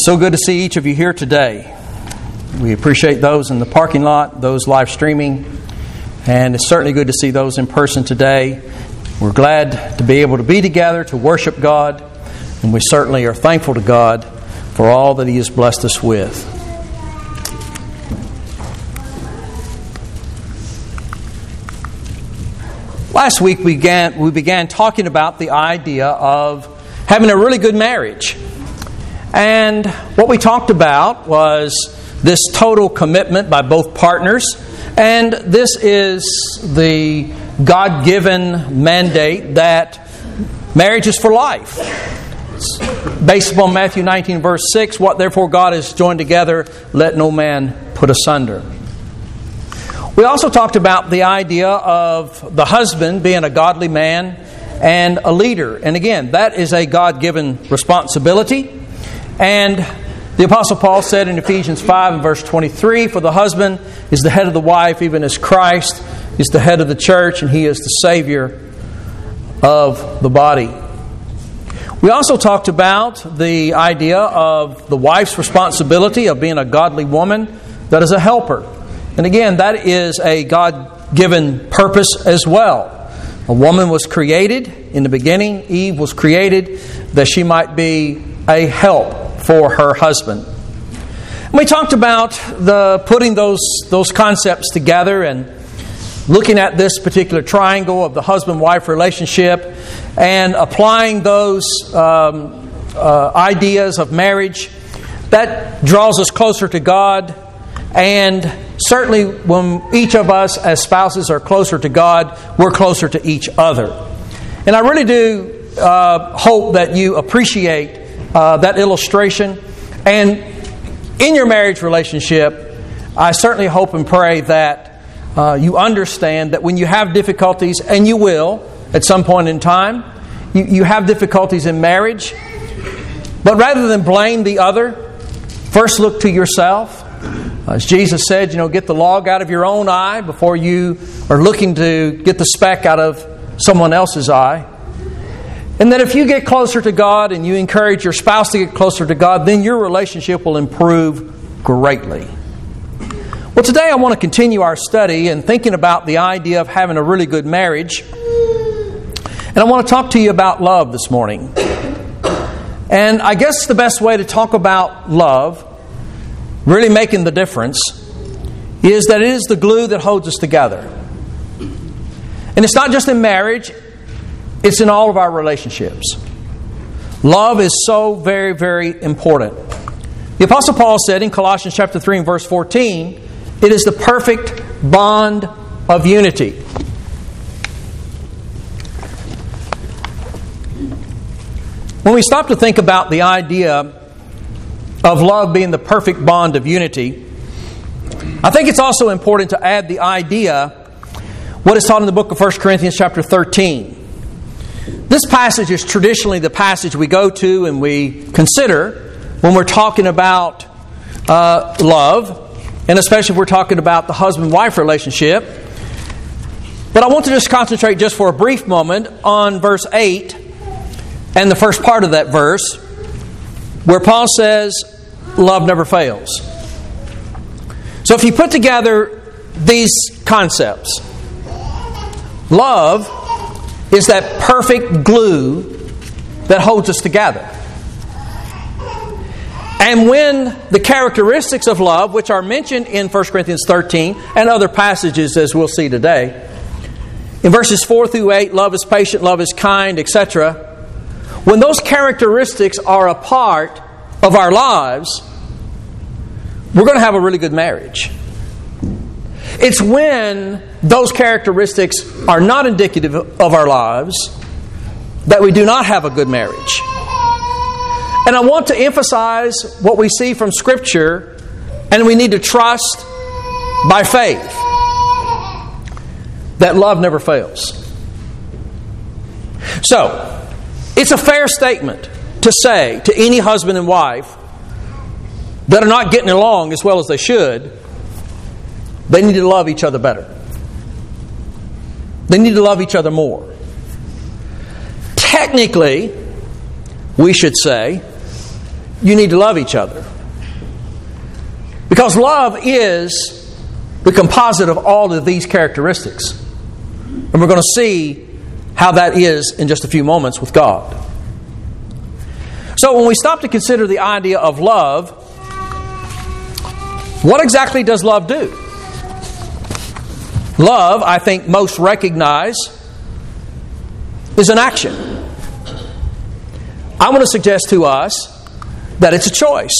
So good to see each of you here today. We appreciate those in the parking lot, those live streaming, and it's certainly good to see those in person today. We're glad to be able to be together to worship God, and we certainly are thankful to God for all that He has blessed us with. Last week we began talking about the idea of having a really good marriage. And what we talked about was this total commitment by both partners. And this is the God-given mandate that marriage is for life. It's based upon Matthew 19, verse 6, "What therefore God has joined together, let no man put asunder." We also talked about the idea of the husband being a godly man and a leader. And again, that is a God-given responsibility. And the Apostle Paul said in Ephesians 5 and verse 23, "For the husband is the head of the wife, even as Christ is the head of the church, and He is the Savior of the body." We also talked about the idea of the wife's responsibility of being a godly woman that is a helper. And again, that is a God-given purpose as well. A woman was created in the beginning. Eve was created that she might be a help for her husband. And we talked about putting those concepts together and looking at this particular triangle of the husband-wife relationship and applying those ideas of marriage. That draws us closer to God, and certainly when each of us as spouses are closer to God, we're closer to each other. And I really do hope that you appreciate that illustration. And in your marriage relationship, I certainly hope and pray that you understand that when you have difficulties, and you will at some point in time, you have difficulties in marriage, but rather than blame the other, first look to yourself. As Jesus said, get the log out of your own eye before you are looking to get the speck out of someone else's eye. And that if you get closer to God and you encourage your spouse to get closer to God, then your relationship will improve greatly. Well, today I want to continue our study and thinking about the idea of having a really good marriage. And I want to talk to you about love this morning. And I guess the best way to talk about love, really making the difference, is that it is the glue that holds us together. And it's not just in marriage, it's in all of our relationships. Love is so very, very important. The Apostle Paul said in Colossians chapter 3 and verse 14, it is the perfect bond of unity. When we stop to think about the idea of love being the perfect bond of unity, I think it's also important to add the idea, what is taught in the book of 1 Corinthians chapter 13. This passage is traditionally the passage we go to and we consider when we're talking about love, and especially if we're talking about the husband-wife relationship. But I want to just concentrate just for a brief moment on verse 8 and the first part of that verse, where Paul says, love never fails. So if you put together these concepts, love is that perfect glue that holds us together. And when the characteristics of love, which are mentioned in 1 Corinthians 13 and other passages as we'll see today, in verses 4 through 8, love is patient, love is kind, etc. When those characteristics are a part of our lives, we're going to have a really good marriage. It's when those characteristics are not indicative of our lives that we do not have a good marriage. And I want to emphasize what we see from Scripture, and we need to trust by faith that love never fails. So, it's a fair statement to say to any husband and wife that are not getting along as well as they should, they need to love each other better. They need to love each other more. Technically, we should say, you need to love each other. Because love is the composite of all of these characteristics. And we're going to see how that is in just a few moments with God. So when we stop to consider the idea of love, what exactly does love do? Love, I think most recognize, is an action. I want to suggest to us that it's a choice.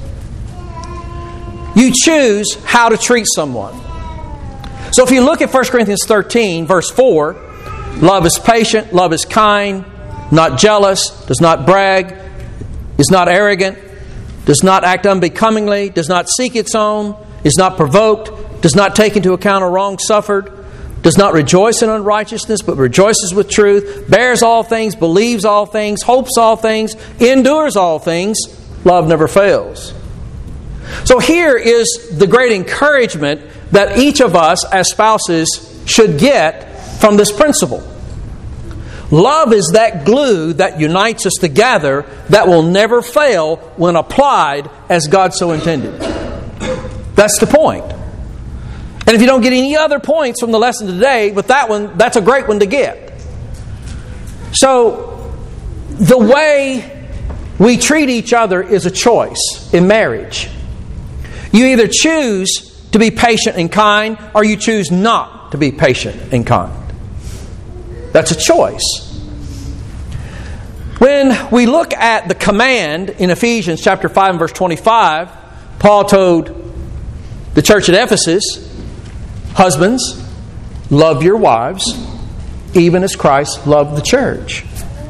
You choose how to treat someone. So if you look at 1 Corinthians 13, verse 4, love is patient, love is kind, not jealous, does not brag, is not arrogant, does not act unbecomingly, does not seek its own, is not provoked, does not take into account a wrong suffered, does not rejoice in unrighteousness, but rejoices with truth, bears all things, believes all things, hopes all things, endures all things. Love never fails. So here is the great encouragement that each of us as spouses should get from this principle. Love is that glue that unites us together that will never fail when applied as God so intended. That's the point. And if you don't get any other points from the lesson today, with that one, that's a great one to get. So, the way we treat each other is a choice in marriage. You either choose to be patient and kind, or you choose not to be patient and kind. That's a choice. When we look at the command in Ephesians chapter 5 and verse 25, Paul told the church at Ephesus, husbands, love your wives, even as Christ loved the church.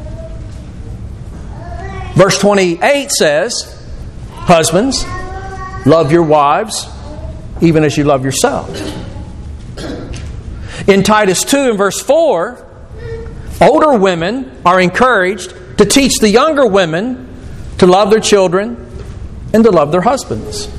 Verse 28 says, husbands, love your wives, even as you love yourself. In Titus 2 and verse 4, older women are encouraged to teach the younger women to love their children and to love their husbands.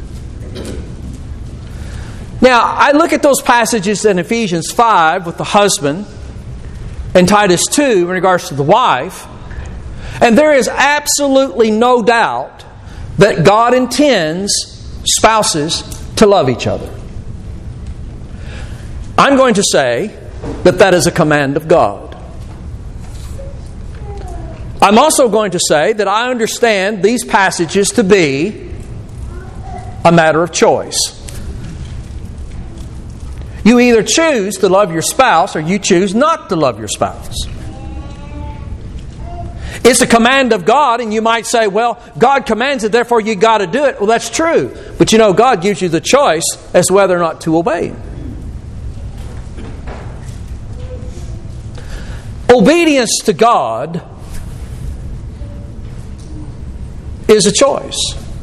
Now, I look at those passages in Ephesians 5 with the husband and Titus 2 in regards to the wife, and there is absolutely no doubt that God intends spouses to love each other. I'm going to say that that is a command of God. I'm also going to say that I understand these passages to be a matter of choice. You either choose to love your spouse or you choose not to love your spouse. It's a command of God, and you might say, well, God commands it, therefore you got to do it. Well, that's true. But you know, God gives you the choice as to whether or not to obey Him. Obedience to God is a choice.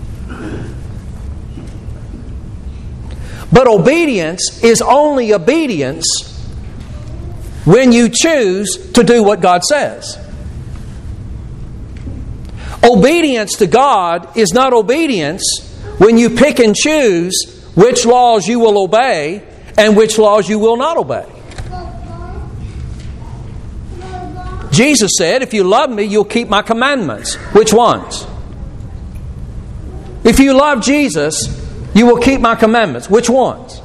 But obedience is only obedience when you choose to do what God says. Obedience to God is not obedience when you pick and choose which laws you will obey and which laws you will not obey. Jesus said, if you love me, you'll keep my commandments. Which ones? If you love Jesus, you will keep my commandments. Which ones?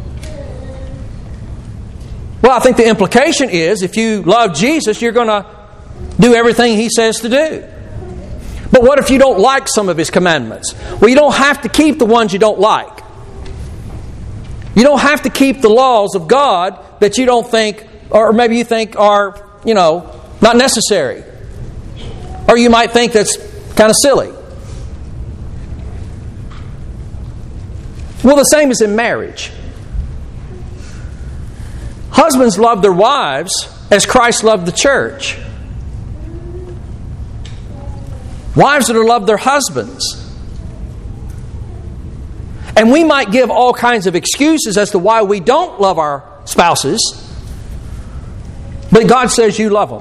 Well, I think the implication is if you love Jesus, you're going to do everything He says to do. But what if you don't like some of His commandments? Well, you don't have to keep the ones you don't like. You don't have to keep the laws of God that you don't think, or maybe you think are, not necessary. Or you might think that's kind of silly. Well, the same is in marriage. Husbands love their wives as Christ loved the church. Wives are to love their husbands. And we might give all kinds of excuses as to why we don't love our spouses, but God says you love them.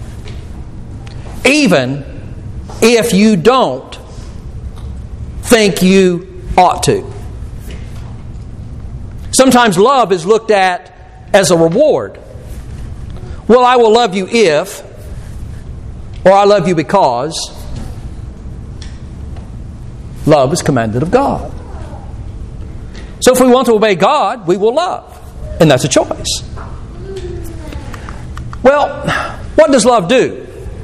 Even if you don't think you ought to. Sometimes love is looked at as a reward. Well, I will love you if, or I love you because. Love is commanded of God. So if we want to obey God, we will love. And that's a choice. Well, what does love do?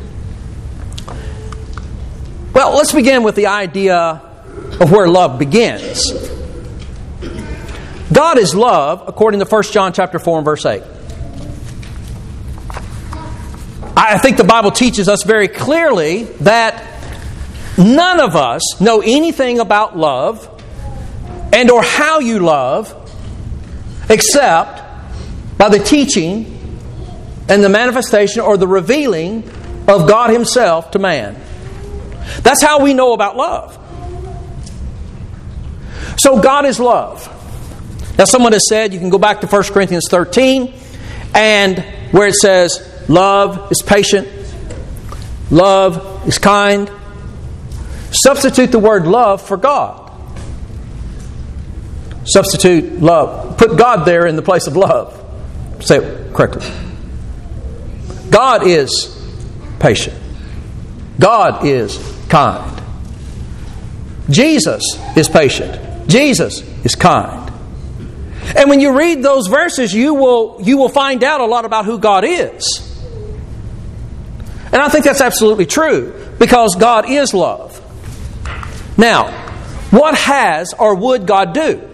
Well, let's begin with the idea of where love begins. God is love, according to 1 John chapter 4 and verse 8. I think the Bible teaches us very clearly that none of us know anything about love and or how you love except by the teaching and the manifestation or the revealing of God Himself to man. That's how we know about love. So God is love. Now someone has said, you can go back to 1 Corinthians 13, and where it says, love is patient, love is kind. Substitute the word love for God. Substitute love. Put God there in the place of love. Say it correctly. God is patient. God is kind. Jesus is patient. Jesus is kind. And when you read those verses, you will find out a lot about who God is. And I think that's absolutely true, because God is love. Now, what has or would God do?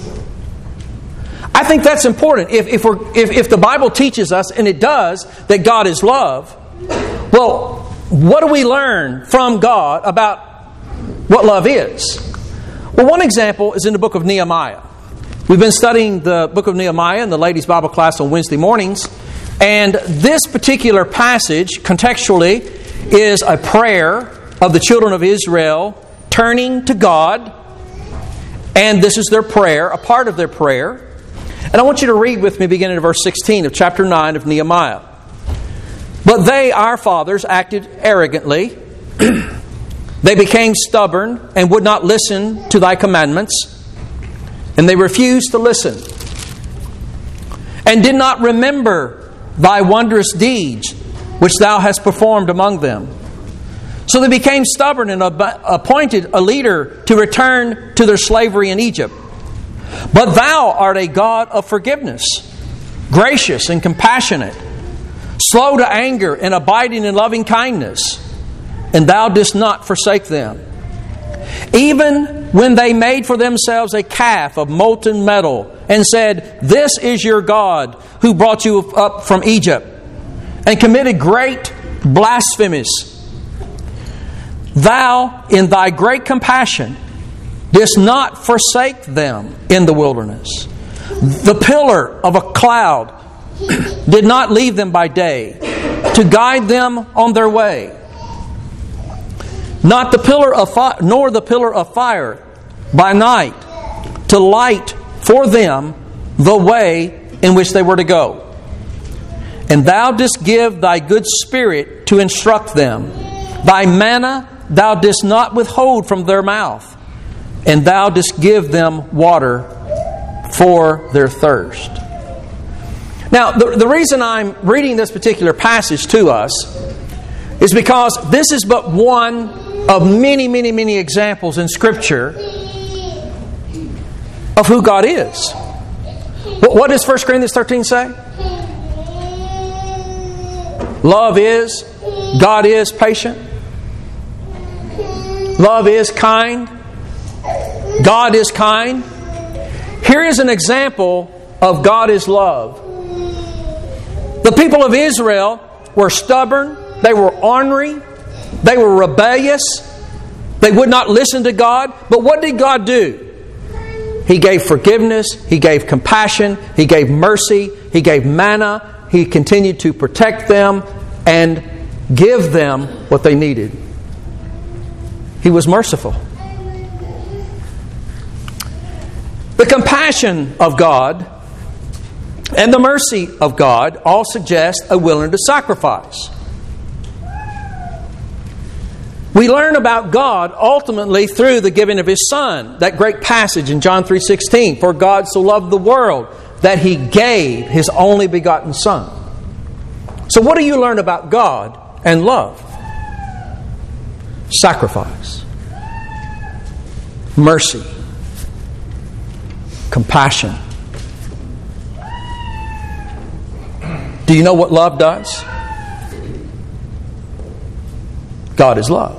I think that's important. If the Bible teaches us, and it does, that God is love, well, what do we learn from God about what love is? Well, one example is in the book of Nehemiah. We've been studying the book of Nehemiah in the ladies' Bible class on Wednesday mornings. And this particular passage, contextually, is a prayer of the children of Israel turning to God. And this is their prayer, a part of their prayer. And I want you to read with me beginning at verse 16 of chapter 9 of Nehemiah. But they, our fathers, acted arrogantly. They became stubborn and would not listen to thy commandments. And they refused to listen. And did not remember thy wondrous deeds which thou hast performed among them. So they became stubborn and appointed a leader to return to their slavery in Egypt. But thou art a God of forgiveness, gracious and compassionate, slow to anger and abiding in loving kindness, and thou didst not forsake them. Even when they made for themselves a calf of molten metal and said, this is your God who brought you up from Egypt, and committed great blasphemies, thou in thy great compassion didst not forsake them in the wilderness. The pillar of a cloud did not leave them by day to guide them on their way, not the pillar of fire, nor the pillar of fire by night to light for them the way in which they were to go. And thou didst give thy good spirit to instruct them. Thy manna thou didst not withhold from their mouth. And thou didst give them water for their thirst. Now, the reason I'm reading this particular passage to us is because this is but one of many, many, many examples in Scripture of who God is. What does 1 Corinthians 13 say? Love is, God is patient. Love is kind. God is kind. Here is an example of God is love. The people of Israel were stubborn. They were ornery. They were rebellious. They would not listen to God. But what did God do? He gave forgiveness. He gave compassion. He gave mercy. He gave manna. He continued to protect them and give them what they needed. He was merciful. The compassion of God and the mercy of God all suggest a willingness to sacrifice. We learn about God ultimately through the giving of His Son. That great passage in John 3:16, for God so loved the world that He gave His only begotten Son. So what do you learn about God and love? Sacrifice. mercy, compassion. Do you know what love does? God is love.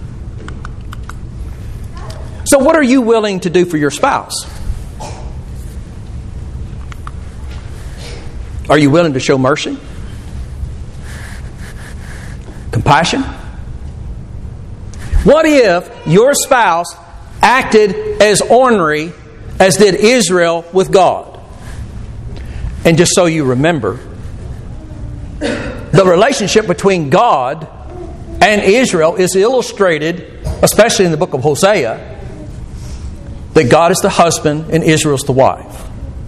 So what are you willing to do for your spouse? Are you willing to show mercy? Compassion? What if your spouse acted as ornery as did Israel with God? And just so you remember, the relationship between God and Israel is illustrated, especially in the book of Hosea, that God is the husband and Israel is the wife.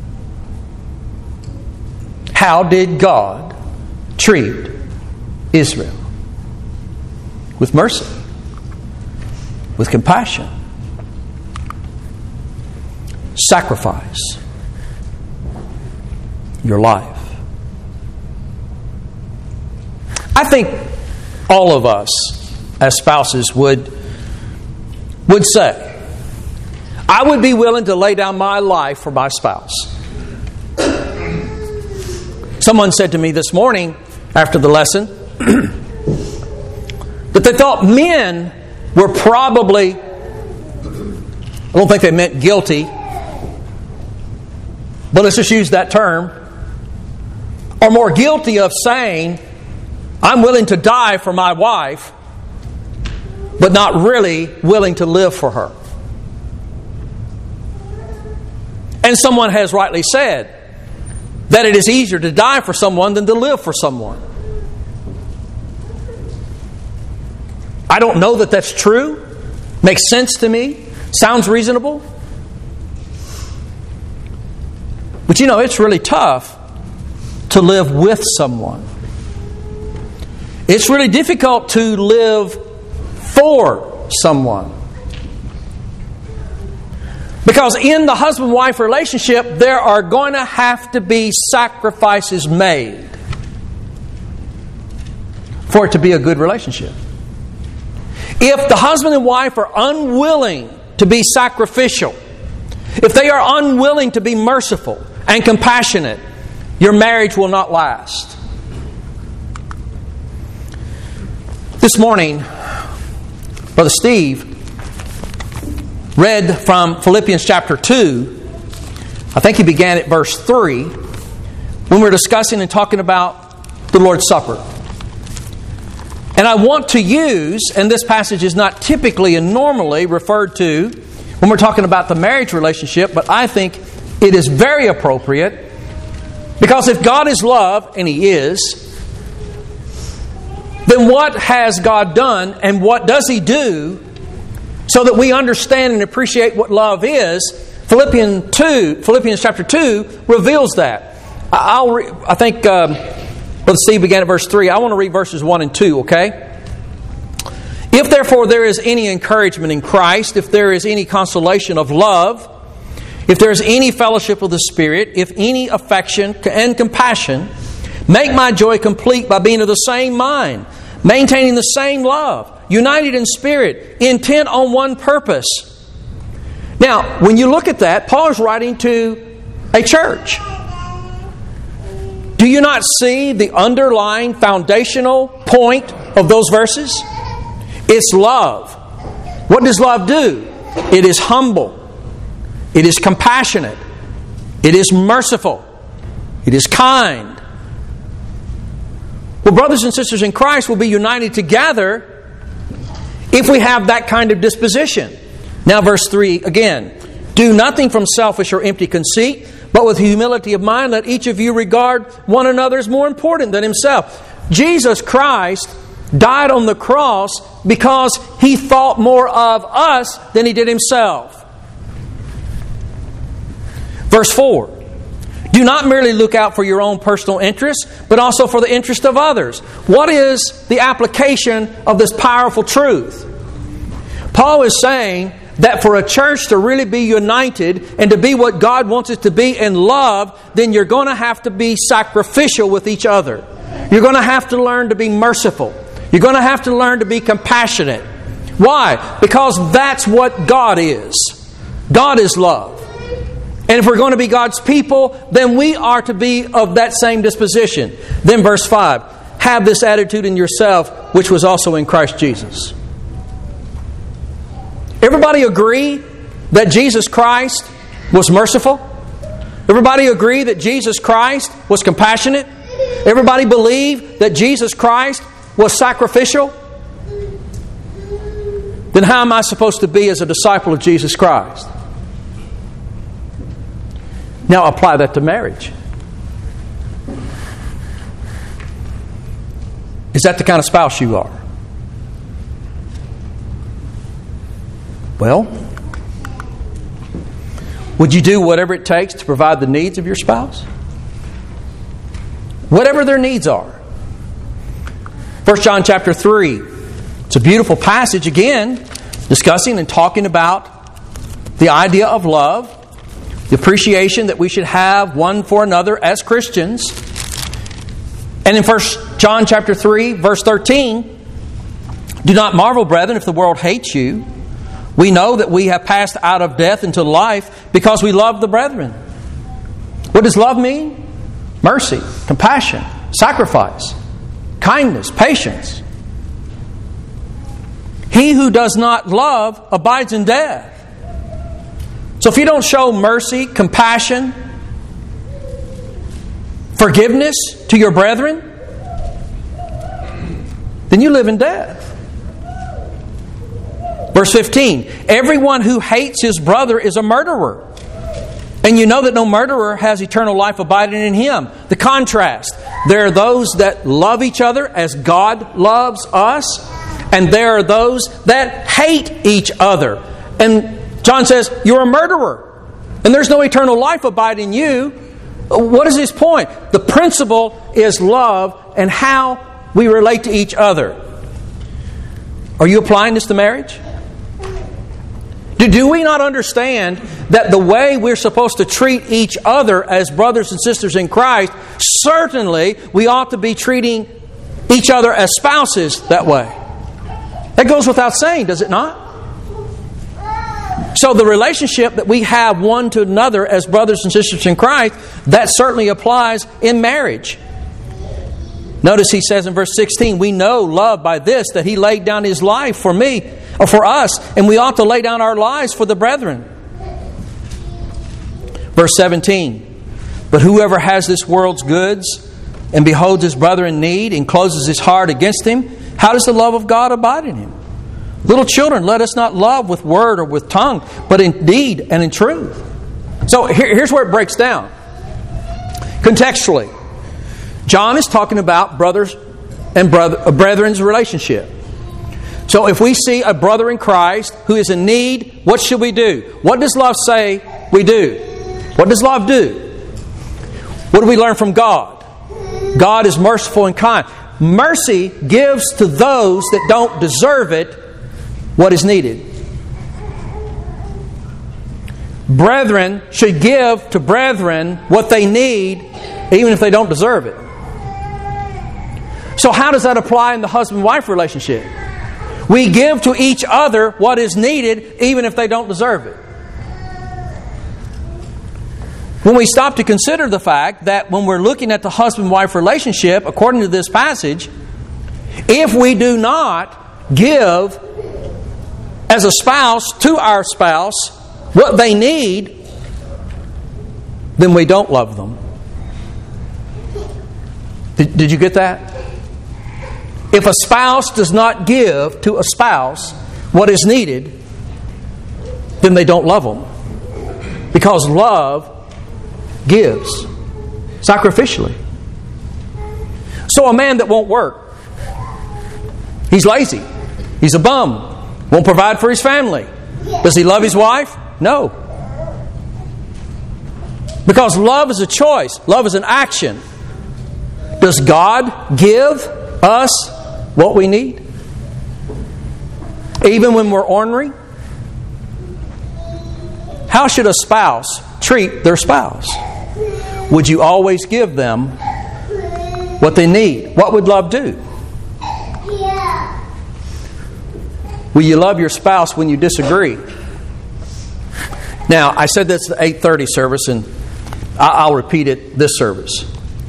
How did God treat Israel? With mercy, with compassion, sacrifice your life. I think all of us as spouses would say, I would be willing to lay down my life for my spouse. Someone said to me this morning after the lesson that they thought men were probably, I don't think they meant guilty, but let's just use that term, are more guilty of saying, I'm willing to die for my wife, but not really willing to live for her. And someone has rightly said that it is easier to die for someone than to live for someone. I don't know that that's true. Makes sense to me. Sounds reasonable. But you know, it's really tough to live with someone. It's really difficult to live for someone. Because in the husband-wife relationship, there are going to have to be sacrifices made for it to be a good relationship. If the husband and wife are unwilling to be sacrificial, if they are unwilling to be merciful and compassionate, your marriage will not last. This morning, Brother Steve read from Philippians chapter 2. I think he began at verse 3 when we were discussing and talking about the Lord's Supper. And I want to use, and this passage is not typically and normally referred to when we're talking about the marriage relationship, but I think it is very appropriate because if God is love, and He is, then what has God done and what does He do so that we understand and appreciate what love is? Philippians chapter 2 reveals that. I think Brother Steve began at verse 3. I want to read verses 1 and 2, okay? If therefore there is any encouragement in Christ, if there is any consolation of love, if there is any fellowship of the Spirit, if any affection and compassion, make my joy complete by being of the same mind, maintaining the same love, united in spirit, intent on one purpose. Now, when you look at that, Paul is writing to a church. Do you not see the underlying foundational point of those verses? It's love. What does love do? It is humble. It is compassionate. It is merciful. It is kind. Well, brothers and sisters in Christ will be united together if we have that kind of disposition. Now verse 3 again. Do nothing from selfish or empty conceit, but with humility of mind let each of you regard one another as more important than himself. Jesus Christ died on the cross because He thought more of us than He did Himself. Verse 4. Do not merely look out for your own personal interests, but also for the interest of others. What is the application of this powerful truth? Paul is saying that for a church to really be united and to be what God wants it to be in love, then you're going to have to be sacrificial with each other. You're going to have to learn to be merciful. You're going to have to learn to be compassionate. Why? Because that's what God is. God is love. And if we're going to be God's people, then we are to be of that same disposition. Then verse 5, have this attitude in yourself, which was also in Christ Jesus. Everybody agree that Jesus Christ was merciful? Everybody agree that Jesus Christ was compassionate? Everybody believe that Jesus Christ was sacrificial? Then how am I supposed to be as a disciple of Jesus Christ? Now apply that to marriage. Is that the kind of spouse you are? Well, would you do whatever it takes to provide the needs of your spouse? Whatever their needs are. 1 John chapter 3. It's a beautiful passage again, discussing and talking about the idea of love, the appreciation that we should have one for another as Christians. And in 1 John chapter 3, verse 13, do not marvel, brethren, if the world hates you. We know that we have passed out of death into life because we love the brethren. What does love mean? Mercy, compassion, sacrifice, kindness, patience. He who does not love abides in death. So if you don't show mercy, compassion, forgiveness to your brethren, then you live in death. Verse 15, everyone who hates his brother is a murderer. And you know that no murderer has eternal life abiding in him. The contrast. There are those that love each other as God loves us. And there are those that hate each other. And John says, you're a murderer. And there's no eternal life abiding in you. What is his point? The principle is love and how we relate to each other. Are you applying this to marriage? Do we not understand that the way we're supposed to treat each other as brothers and sisters in Christ, certainly we ought to be treating each other as spouses that way? That goes without saying, does it not? So the relationship that we have one to another as brothers and sisters in Christ, that certainly applies in marriage. Notice he says in verse 16, we know love by this, that He laid down His life for me, or for us, and we ought to lay down our lives for the brethren. Verse 17, but whoever has this world's goods and beholds his brother in need and closes his heart against him, how does the love of God abide in him? Little children, let us not love with word or with tongue, but in deed and in truth. So here's where it breaks down. Contextually, John is talking about brothers and brethren's relationship. So if we see a brother in Christ who is in need, what should we do? What does love say we do? What does love do? What do we learn from God? God is merciful and kind. Mercy gives to those that don't deserve it what is needed. Brethren should give to brethren what they need, even if they don't deserve it. So how does that apply in the husband-wife relationship? We give to each other what is needed, even if they don't deserve it. When we stop to consider the fact that when we're looking at the husband-wife relationship, according to this passage, if we do not give as a spouse to our spouse what they need, then we don't love them. Did you get that? If a spouse does not give to a spouse what is needed, then they don't love them. Because love gives sacrificially. So a man that won't work, he's lazy, he's a bum, won't provide for his family. Does he love his wife? No. Because love is a choice. Love is an action. Does God give us what we need? Even when we're ornery? How should a spouse treat their spouse? Would you always give them what they need? What would love do? Will you love your spouse when you disagree? Now, I said this at the 8:30 service, and I'll repeat it this service.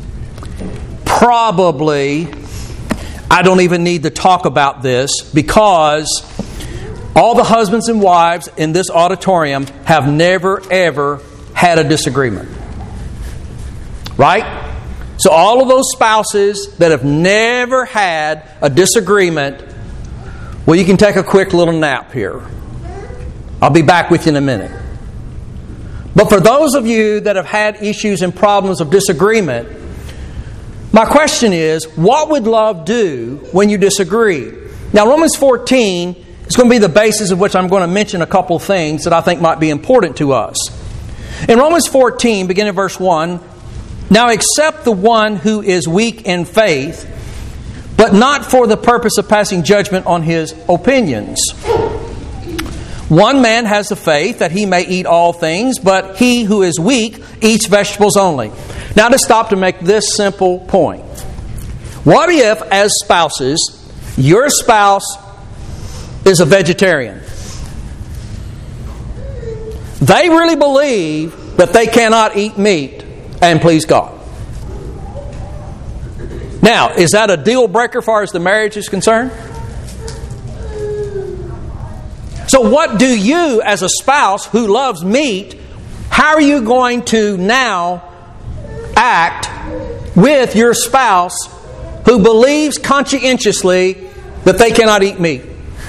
Probably, I don't even need to talk about this because all the husbands and wives in this auditorium have never, ever had a disagreement. Right? So all of those spouses that have never had a disagreement, well, you can take a quick little nap here. I'll be back with you in a minute. But for those of you that have had issues and problems of disagreement, my question is, what would love do when you disagree? Now, Romans 14 is going to be the basis of which I'm going to mention a couple of things that I think might be important to us. In Romans 14, beginning in verse 1, now accept the one who is weak in faith, but not for the purpose of passing judgment on his opinions. One man has the faith that he may eat all things, but he who is weak eats vegetables only. Now to stop to make this simple point. What if, as spouses, your spouse is a vegetarian? They really believe that they cannot eat meat and please God. Now, is that a deal breaker as far as the marriage is concerned? So what do you, as a spouse who loves meat, how are you going to now act with your spouse who believes conscientiously that they cannot eat meat?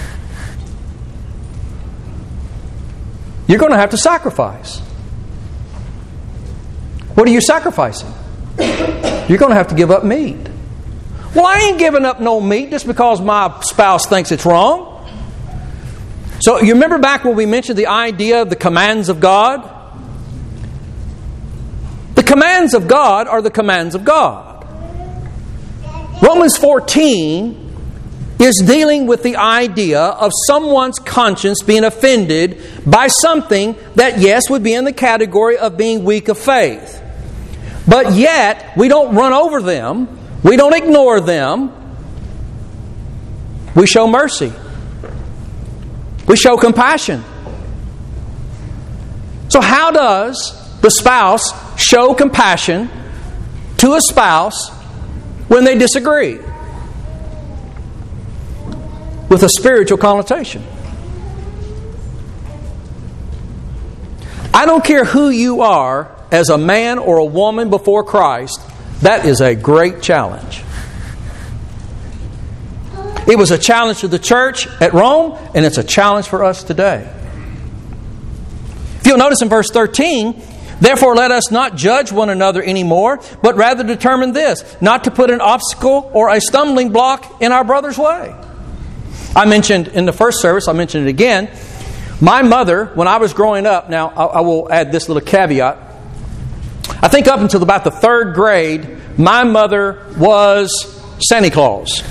You're going to have to sacrifice. What are you sacrificing? You're going to have to give up meat. Well, I ain't giving up no meat just because my spouse thinks it's wrong. So you remember back when we mentioned the idea of the commands of God? The commands of God are the commands of God. Romans 14 is dealing with the idea of someone's conscience being offended by something that, yes, would be in the category of being weak of faith. But yet, we don't run over them. We don't ignore them. We show mercy. We show compassion. So how does the spouse show compassion to a spouse when they disagree? With a spiritual connotation. I don't care who you are as a man or a woman before Christ, that is a great challenge. It was a challenge to the church at Rome, and it's a challenge for us today. If you'll notice in verse 13, therefore let us not judge one another anymore, but rather determine this, not to put an obstacle or a stumbling block in our brother's way. I mentioned in the first service, I mentioned it again, my mother, when I was growing up, now I will add this little caveat, I think up until about the 3rd grade, my mother was Santa Claus.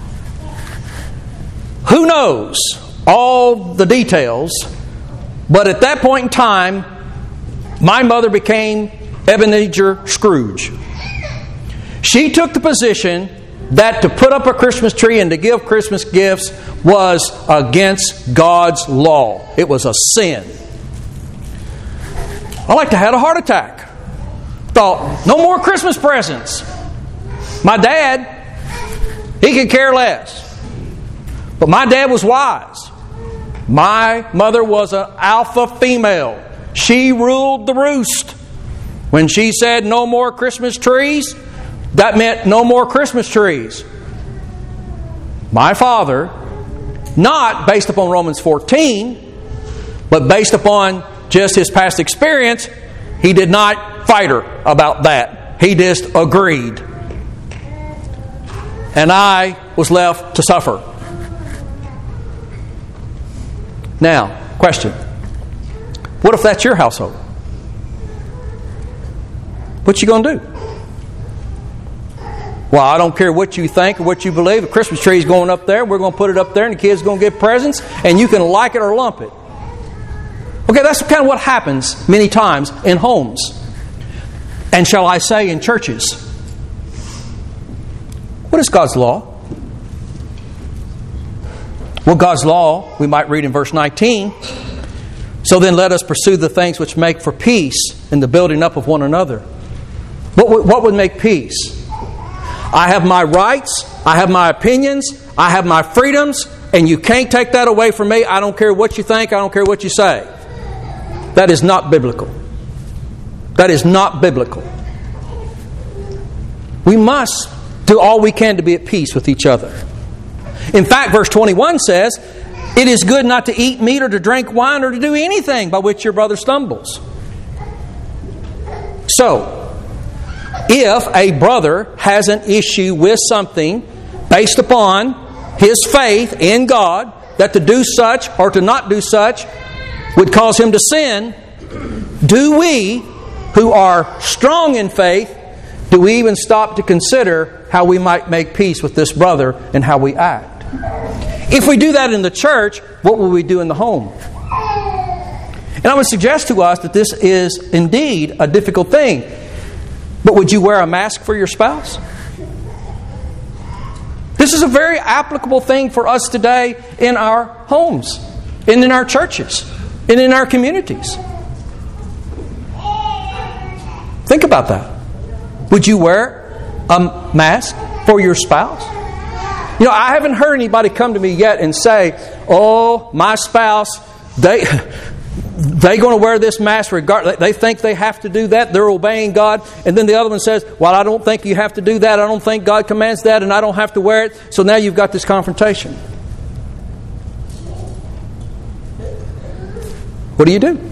Who knows all the details, but at that point in time, my mother became Ebenezer Scrooge. She took the position that to put up a Christmas tree and to give Christmas gifts was against God's law. It was a sin. I like to have a heart attack. Thought, no more Christmas presents. My dad, he could care less. But my dad was wise. My mother was an alpha female. She ruled the roost. When she said no more Christmas trees, that meant no more Christmas trees. My father, not based upon Romans 14, but based upon just his past experience, he did not fight her about that. He just agreed. And I was left to suffer. Now, question. What if that's your household? What you going to do? Well, I don't care what you think or what you believe. The Christmas tree is going up there. We're going to put it up there and the kids are going to get presents and you can like it or lump it. Okay, that's kind of what happens many times in homes. And shall I say in churches. What is God's law? Well, God's law, we might read in verse 19, So then let us pursue the things which make for peace and the building up of one another. What would make peace? I have my rights, I have my opinions, I have my freedoms, and you can't take that away from me. I don't care what you think, I don't care what you say. That is not biblical. That is not biblical. We must do all we can to be at peace with each other. In fact, verse 21 says, it is good not to eat meat or to drink wine or to do anything by which your brother stumbles. So, if a brother has an issue with something based upon his faith in God, that to do such or to not do such would cause him to sin, do we, who are strong in faith, do we even stop to consider how we might make peace with this brother and how we act? If we do that in the church, what will we do in the home? And I would suggest to us that this is indeed a difficult thing. But would you wear a mask for your spouse? This is a very applicable thing for us today in our homes, and in our churches, and in our communities. Think about that. Would you wear a mask for your spouse? You know, I haven't heard anybody come to me yet and say, oh, my spouse, they're going to wear this mask regardless. They think they have to do that. They're obeying God. And then the other one says, well, I don't think you have to do that. I don't think God commands that, and I don't have to wear it. So now you've got this confrontation. What do you do?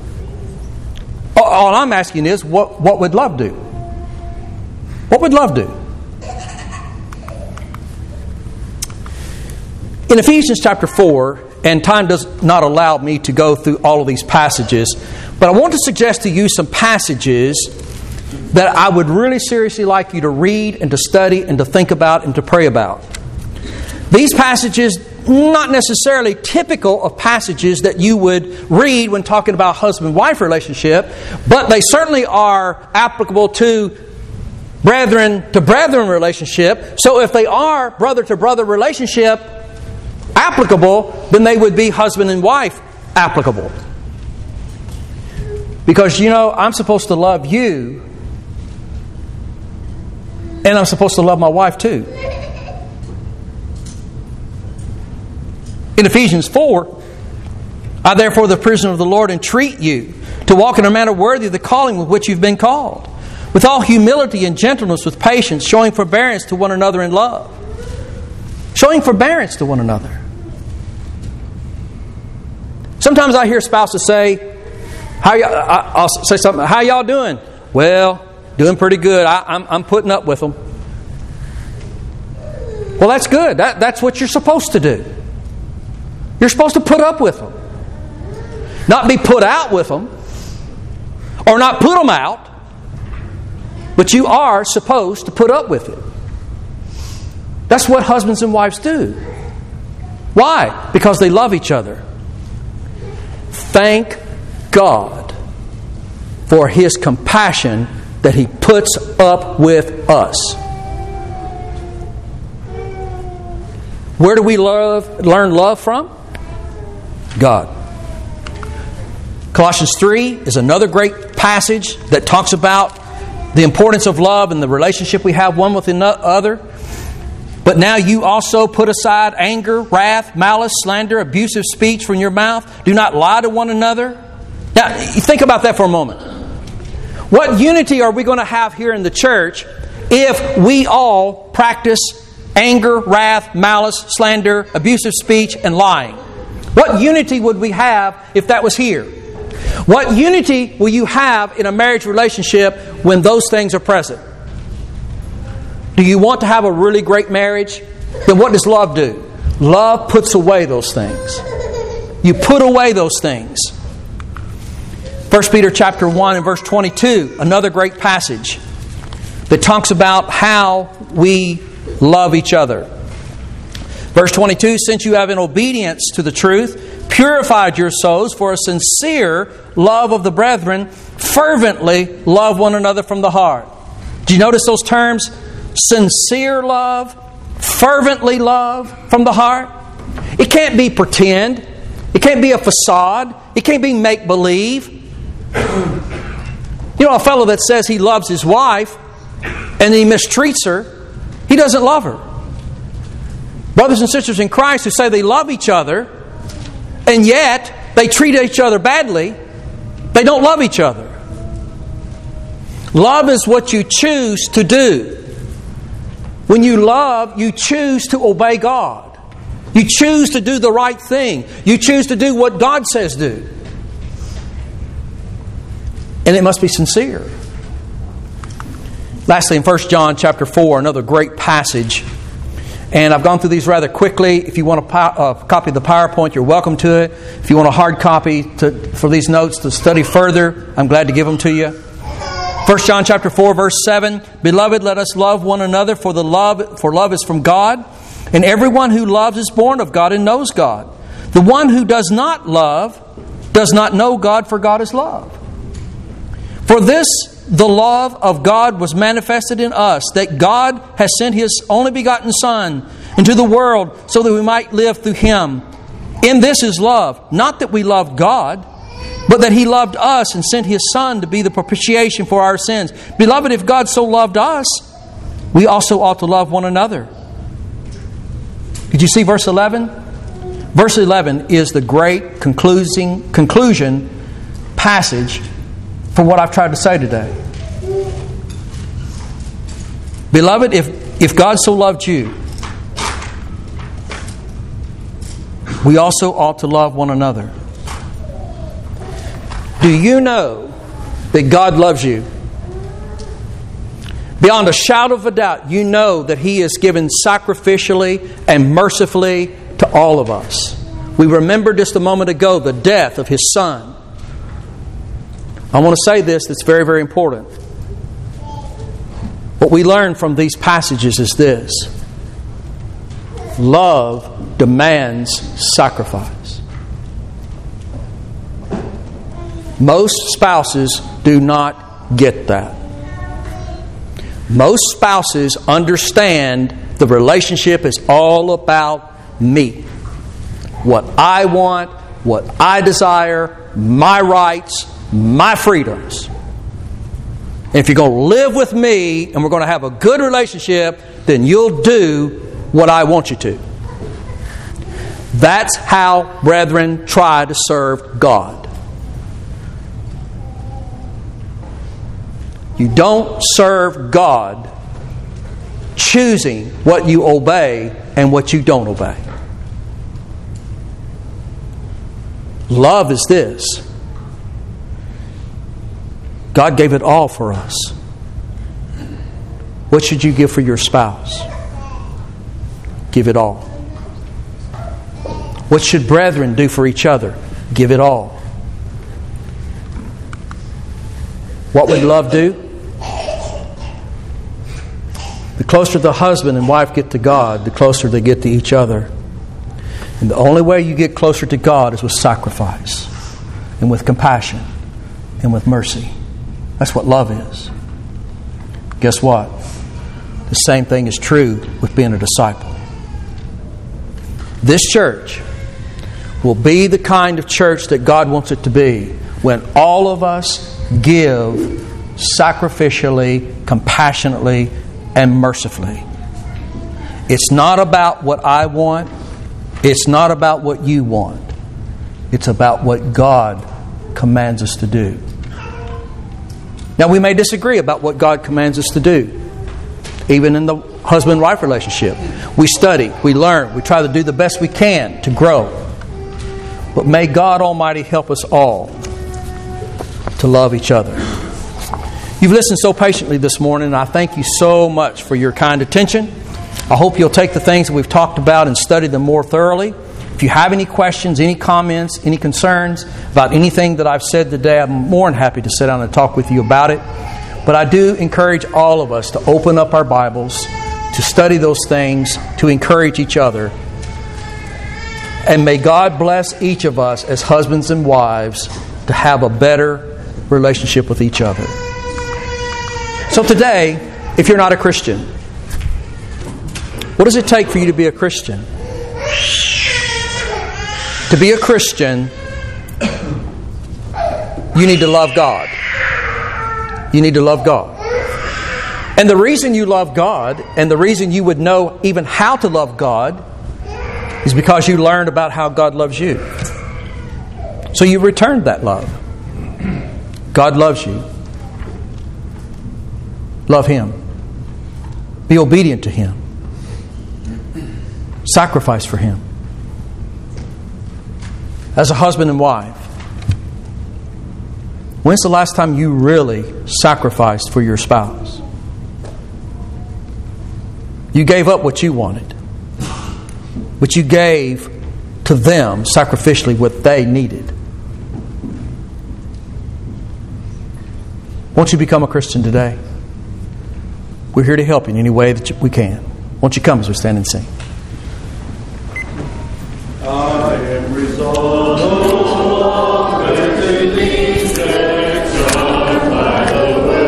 All I'm asking is, what would love do? What would love do? In Ephesians chapter 4, and time does not allow me to go through all of these passages, but I want to suggest to you some passages that I would really seriously like you to read and to study and to think about and to pray about. These passages, not necessarily typical of passages that you would read when talking about husband-wife relationship, but they certainly are applicable to brethren-to-brethren relationship. So if they are brother-to-brother relationship applicable, then they would be husband and wife applicable. Because, you know, I'm supposed to love you, and I'm supposed to love my wife too. In Ephesians 4, I therefore, the prisoner of the Lord, entreat you to walk in a manner worthy of the calling with which you've been called, with all humility and gentleness, with patience, showing forbearance to one another in love. Showing forbearance to one another. Sometimes I hear spouses say, I'll say something, how y'all doing? Well, doing pretty good. I'm putting up with them. Well, that's good. That's what you're supposed to do. You're supposed to put up with them. Not be put out with them. Or not put them out. But you are supposed to put up with it. That's what husbands and wives do. Why? Because they love each other. Thank God for His compassion that He puts up with us. Where do we learn love from? God. Colossians 3 is another great passage that talks about the importance of love and the relationship we have one with another. But now you also put aside anger, wrath, malice, slander, abusive speech from your mouth. Do not lie to one another. Now, think about that for a moment. What unity are we going to have here in the church if we all practice anger, wrath, malice, slander, abusive speech, and lying? What unity would we have if that was here? What unity will you have in a marriage relationship when those things are present? Do you want to have a really great marriage? Then what does love do? Love puts away those things. You put away those things. 1 Peter chapter 1 and verse 22, another great passage that talks about how we love each other. Verse 22, since you have in obedience to the truth purified your souls for a sincere love of the brethren, fervently love one another from the heart. Do you notice those terms? Sincere love, fervently love from the heart. It can't be pretend. It can't be a facade. It can't be make-believe. You know, a fellow that says he loves his wife and he mistreats her, he doesn't love her. Brothers and sisters in Christ who say they love each other and yet they treat each other badly, they don't love each other. Love is what you choose to do. When you love, you choose to obey God. You choose to do the right thing. You choose to do what God says do. And it must be sincere. Lastly, in 1 John chapter 4, another great passage. And I've gone through these rather quickly. If you want a copy of the PowerPoint, you're welcome to it. If you want a hard copy for these notes to study further, I'm glad to give them to you. 1 John chapter 4, verse 7, Beloved, let us love one another, for love is from God. And everyone who loves is born of God and knows God. The one who does not love does not know God, for God is love. For this, the love of God was manifested in us, that God has sent His only begotten Son into the world so that we might live through Him. In this is love, not that we loved God, but that He loved us and sent His Son to be the propitiation for our sins. Beloved, if God so loved us, we also ought to love one another. Did you see verse 11? Verse 11 is the great conclusion passage for what I've tried to say today. Beloved, if God so loved you, we also ought to love one another. Do you know that God loves you? Beyond a shadow of a doubt, you know that He is given sacrificially and mercifully to all of us. We remembered just a moment ago the death of His Son. I want to say this that's very, very important. What we learn from these passages is this: love demands sacrifice. Most spouses do not get that. Most spouses understand the relationship is all about me. What I want, what I desire, my rights, my freedoms. And if you're going to live with me and we're going to have a good relationship, then you'll do what I want you to. That's how brethren try to serve God. You don't serve God choosing what you obey and what you don't obey. Love is this: God gave it all for us. What should you give for your spouse? Give it all. What should brethren do for each other? Give it all. What would love do? The closer the husband and wife get to God, the closer they get to each other. And the only way you get closer to God is with sacrifice and with compassion and with mercy. That's what love is. Guess what? The same thing is true with being a disciple. This church will be the kind of church that God wants it to be when all of us give sacrificially, compassionately, and mercifully. It's not about what I want. It's not about what you want. It's about what God commands us to do. Now, we may disagree about what God commands us to do. Even in the husband-wife relationship. We study, we learn, we try to do the best we can to grow. But may God Almighty help us all to love each other. You've listened so patiently this morning, and I thank you so much for your kind attention. I hope you'll take the things that we've talked about and study them more thoroughly. If you have any questions, any comments, any concerns about anything that I've said today, I'm more than happy to sit down and talk with you about it. But I do encourage all of us to open up our Bibles, to study those things, to encourage each other. And may God bless each of us as husbands and wives to have a better relationship with each other. So today, if you're not a Christian, what does it take for you to be a Christian? To be a Christian, you need to love God. You need to love God. And the reason you love God, and the reason you would know even how to love God, is because you learned about how God loves you. So you returned that love. God loves you. Love Him. Be obedient to Him. Sacrifice for Him. As a husband and wife, when's the last time you really sacrificed for your spouse? You gave up what you wanted, but you gave to them sacrificially what they needed. Won't you become a Christian today? We're here to help you in any way that we can. Won't you come as we stand and sing? I am resolved.